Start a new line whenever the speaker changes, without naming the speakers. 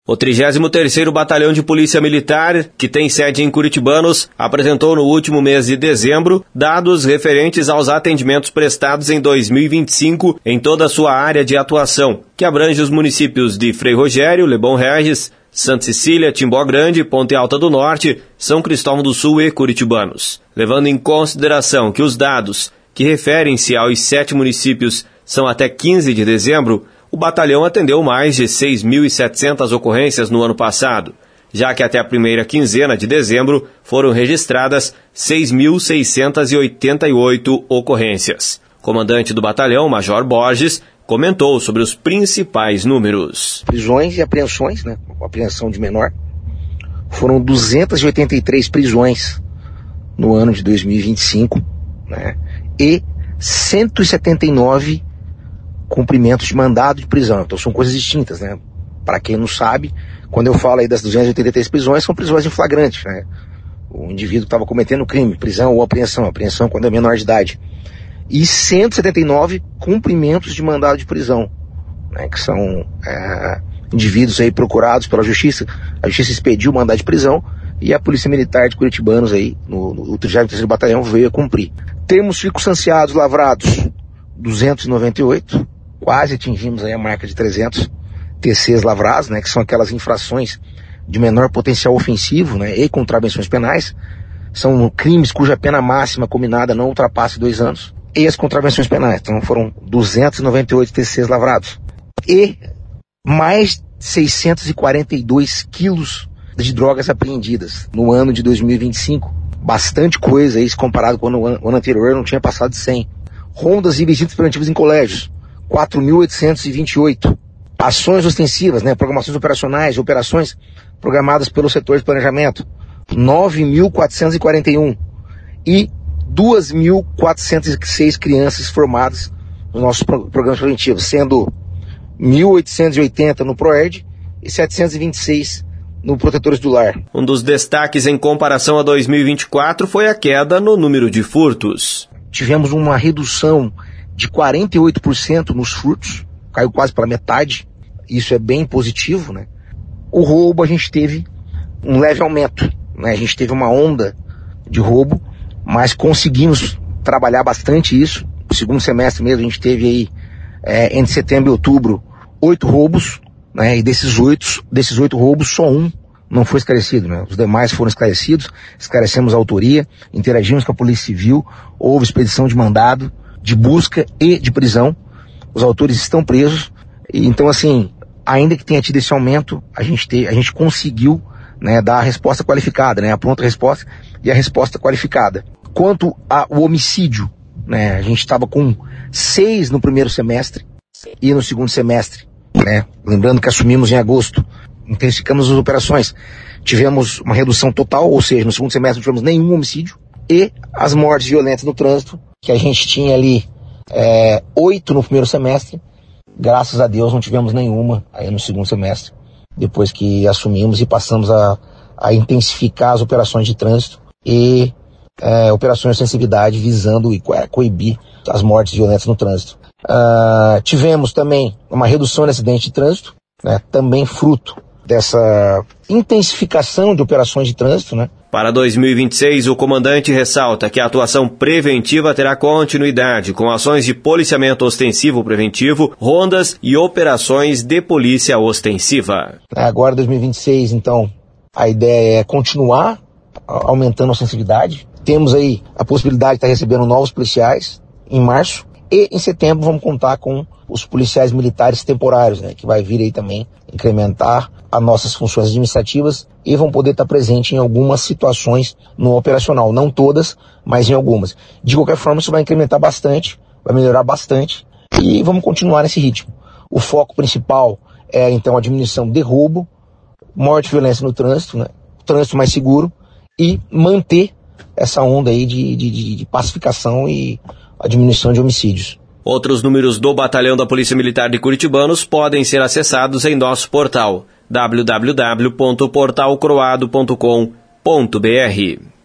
O 33º Batalhão de Polícia Militar, que tem sede em Curitibanos, apresentou no último mês de dezembro dados referentes aos atendimentos prestados em 2025 em toda a sua área de atuação, que abrange os municípios de Frei Rogério, Lebon Regis, Santa Cecília, Timbó Grande, Ponte Alta do Norte, São Cristóvão do Sul e Curitibanos. Levando em consideração que os dados que referem-se aos 7 municípios são até 15 de dezembro, o batalhão atendeu mais de 6.700 ocorrências no ano passado, já que até a primeira quinzena de dezembro foram registradas 6.688 ocorrências. O comandante do batalhão, Major Borges, comentou sobre os principais números.
Prisões e apreensões, apreensão de menor, foram 283 prisões no ano de 2025, e 179 cumprimentos de mandado de prisão. Então são coisas distintas, Para quem não sabe, quando eu falo aí das 283 prisões, são prisões em flagrante, O indivíduo estava cometendo crime, prisão ou apreensão quando é menor de idade. E 179 cumprimentos de mandado de prisão, que são indivíduos aí procurados pela justiça. A justiça expediu o mandado de prisão e a Polícia Militar de Curitibanos aí, no 33º Batalhão, veio a cumprir. Termos circunstanciados lavrados, 298, quase atingimos aí a marca de 300 TCs lavrados, que são aquelas infrações de menor potencial ofensivo, e contravenções penais. São crimes cuja pena máxima combinada não ultrapasse 2 anos. E as contravenções penais. Então foram 298 TCs lavrados. E mais 642 quilos de drogas apreendidas no ano de 2025. Bastante coisa aí, se comparado com o ano anterior, não tinha passado de 100. Rondas e visitas preventivas em colégios, 4.828. Ações ostensivas, programações operacionais, operações programadas pelo setor de planejamento, 9.441. E 2.406 crianças formadas nos nossos programas preventivos, sendo 1.880 no PROERD e 726 no Protetores do Lar.
Um dos destaques em comparação a 2024 foi a queda no número de furtos.
Tivemos uma redução de 48% nos furtos, caiu quase pela metade, isso é bem positivo, O roubo a gente teve um leve aumento, A gente teve uma onda de roubo, mas conseguimos trabalhar bastante isso. No segundo semestre mesmo a gente teve aí, entre setembro e outubro, 8 roubos, e desses 8 roubos só um não foi esclarecido, Os demais foram esclarecidos, esclarecemos a autoria, interagimos com a Polícia Civil, houve expedição de mandado, de busca e de prisão. Os autores estão presos. E, então, assim, ainda que tenha tido esse aumento, a gente conseguiu, dar a resposta qualificada, a pronta resposta e a resposta qualificada. Quanto ao homicídio, a gente estava com 6 no primeiro semestre e no segundo semestre, Lembrando que assumimos em agosto, intensificamos as operações, tivemos uma redução total, ou seja, no segundo semestre não tivemos nenhum homicídio, e as mortes violentas no trânsito, que a gente tinha ali 8 no primeiro semestre, graças a Deus não tivemos nenhuma aí no segundo semestre, depois que assumimos e passamos a intensificar as operações de trânsito e operações de sensibilidade visando coibir as mortes violentas no trânsito. Tivemos também uma redução de acidentes de trânsito, também fruto dessa intensificação de operações de trânsito,
Para 2026, o comandante ressalta que a atuação preventiva terá continuidade com ações de policiamento ostensivo preventivo, rondas e operações de polícia ostensiva.
Agora, 2026, então, a ideia é continuar aumentando a sensibilidade. Temos aí a possibilidade de estar recebendo novos policiais em março. E em setembro vamos contar com os policiais militares temporários, que vai vir aí também incrementar as nossas funções administrativas e vão poder estar presentes em algumas situações no operacional. Não todas, mas em algumas. De qualquer forma, isso vai incrementar bastante, vai melhorar bastante e vamos continuar nesse ritmo. O foco principal é, então, a diminuição de roubo, morte e violência no trânsito, trânsito mais seguro e manter essa onda aí de pacificação e a diminuição de homicídios.
Outros números do Batalhão da Polícia Militar de Curitibanos podem ser acessados em nosso portal www.portalcroado.com.br.